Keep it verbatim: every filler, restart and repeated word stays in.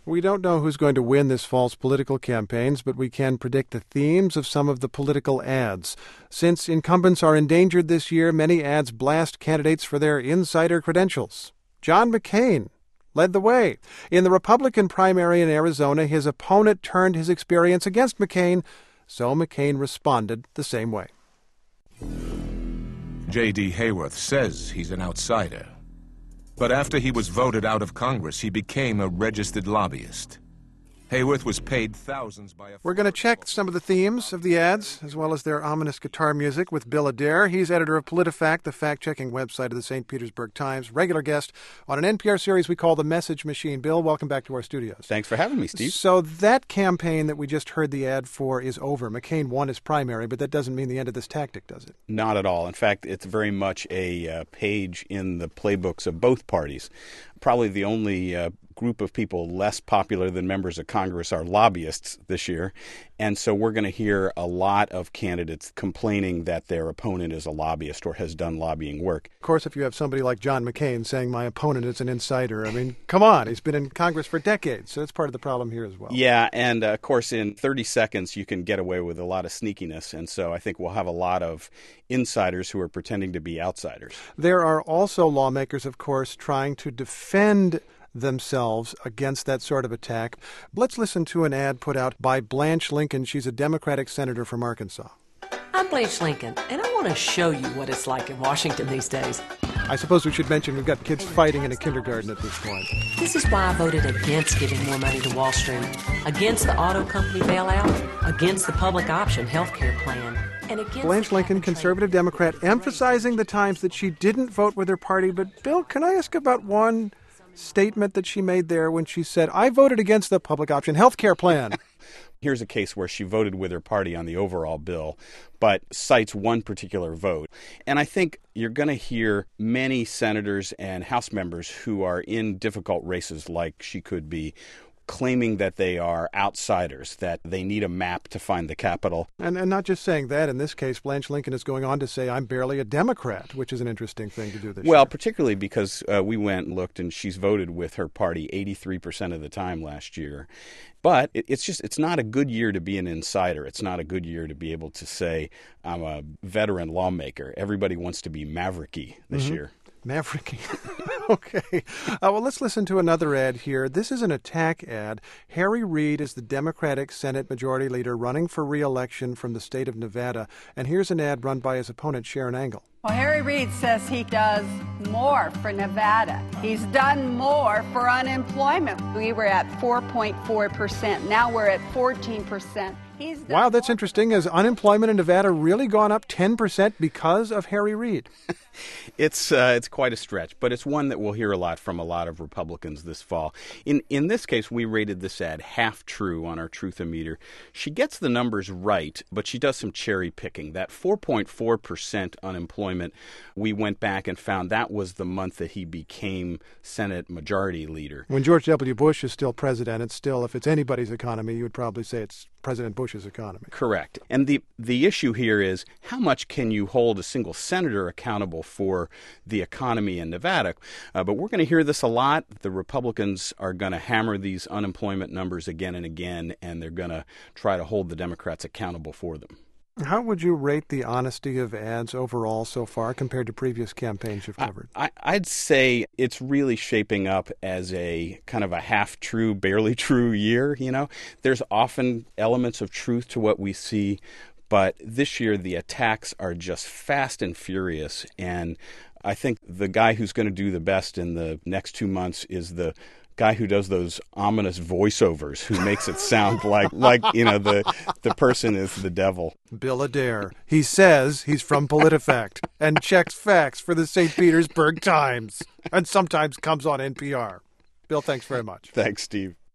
We don't know who's going to win this fall's political campaigns, but we can predict the themes of some of the political ads. Since incumbents are endangered this year, many ads blast candidates for their insider credentials. John McCain led the way. In the Republican primary in Arizona, his opponent turned his experience against McCain, so McCain responded the same way. J D. Hayworth says he's an outsider. But after he was voted out of Congress, he became a registered lobbyist. Hayworth was paid thousands by a... We're going to check some of the themes of the ads, as well as their ominous guitar music, with Bill Adair. He's editor of PolitiFact, the fact-checking website of the Saint Petersburg Times, regular guest on an N P R series we call The Message Machine. Bill, welcome back to our studios. Thanks for having me, Steve. So that campaign that we just heard the ad for is over. McCain won his primary, but that doesn't mean the end of this tactic, does it? Not at all. In fact, it's very much a uh, page in the playbooks of both parties. Probably the only uh, group of people less popular than members of Congress are lobbyists this year. And so we're going to hear a lot of candidates complaining that their opponent is a lobbyist or has done lobbying work. Of course, if you have somebody like John McCain saying my opponent is an insider, I mean, come on, he's been in Congress for decades. So that's part of the problem here as well. Yeah, and uh, of course, in thirty seconds, you can get away with a lot of sneakiness. And so I think we'll have a lot of insiders who are pretending to be outsiders. There are also lawmakers, of course, trying to defend themselves against that sort of attack. Let's listen to an ad put out by Blanche Lincoln. She's a Democratic senator from Arkansas. I'm Blanche Lincoln, and I want to show you what it's like in Washington these days. I suppose we should mention we've got kids fighting in a kindergarten at this point. This is why I voted against giving more money to Wall Street, against the auto company bailout, against the public option health care plan, and against... Blanche Lincoln, conservative Democrat, emphasizing the times that she didn't vote with her party. But, Bill, can I ask about one statement that she made there when she said, I voted against the public option health care plan? Here's a case where she voted with her party on the overall bill, but cites one particular vote. And I think you're going to hear many senators and House members who are in difficult races like she could be, claiming that they are outsiders, that they need a map to find the Capitol. And and not just saying that. In this case, Blanche Lincoln is going on to say, I'm barely a Democrat, which is an interesting thing to do this Well, year. particularly because uh, we went and looked, and she's voted with her party eighty-three percent of the time last year. But it, it's just, it's not a good year to be an insider. It's not a good year to be able to say, I'm a veteran lawmaker. Everybody wants to be mavericky this mm-hmm. year. Mavericky. Okay. Uh, well, let's listen to another ad here. This is an attack ad. Harry Reid is the Democratic Senate Majority Leader running for re-election from the state of Nevada. And here's an ad run by his opponent, Sharon Angle. Well, Harry Reid says he does more for Nevada. He's done more for unemployment. We were at four point four percent. Now we're at fourteen percent. He's done wow, that's interesting. Has unemployment in Nevada really gone up ten percent because of Harry Reid? It's uh, it's quite a stretch, but it's one that we'll hear a lot from a lot of Republicans this fall. In in this case, we rated this ad half true on our Truth-O-Meter. She gets the numbers right, but she does some cherry picking. That four point four percent unemployment, we went back and found that was the month that he became Senate Majority Leader. When George W. Bush is still president, it's still, if it's anybody's economy, you would probably say it's President Bush's economy. Correct. And the the issue here is, how much can you hold a single senator accountable for the economy in Nevada? Uh, but we're going to hear this a lot. The Republicans are going to hammer these unemployment numbers again and again, and they're going to try to hold the Democrats accountable for them. How would you rate the honesty of ads overall so far compared to previous campaigns you've covered? I, I'd say it's really shaping up as a kind of a half-true, barely true year, you know. There's often elements of truth to what we see, but this year the attacks are just fast and furious, and I think the guy who's going to do the best in the next two months is the guy who does those ominous voiceovers, who makes it sound like, like you know, the the person is the devil. Bill Adair. He says he's from PolitiFact and checks facts for the Saint Petersburg Times and sometimes comes on N P R. Bill, thanks very much. Thanks, Steve.